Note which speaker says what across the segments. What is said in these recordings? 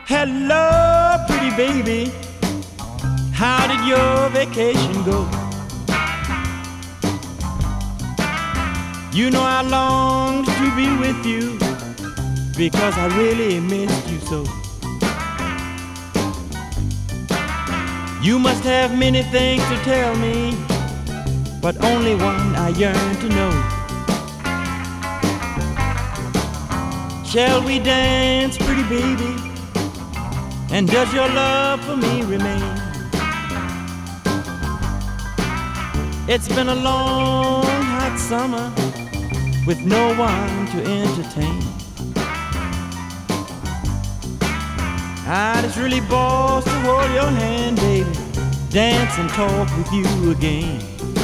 Speaker 1: Hello, pretty baby. How did your vacation go? You know I longed to be with you because I really missed you so. You must have many things to tell me, but only one I yearn to know. Shall we dance, pretty baby? And does your love for me remain? It's been a long, hot summer with no one to entertain. It's really boss to hold your hand, baby, dance and talk with you again.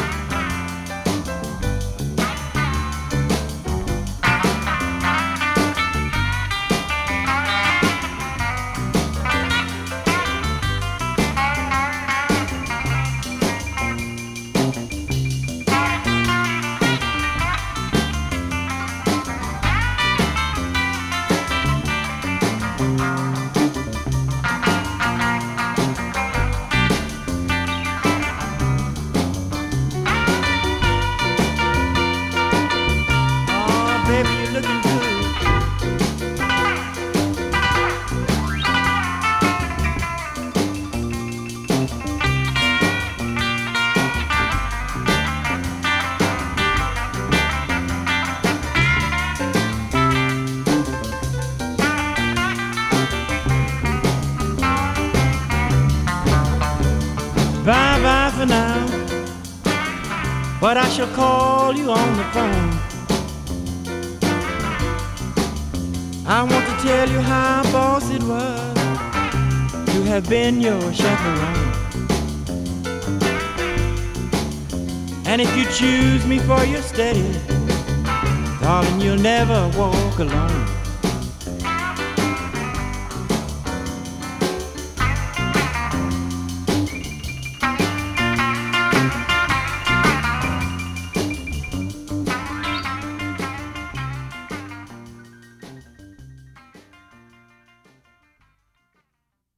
Speaker 1: Baby, you're looking good. Bye-bye for now, but I shall call you on the phone. I want to tell you how boss it was to have been your chaperone. And if you choose me for your steady, darling, you'll never walk alone.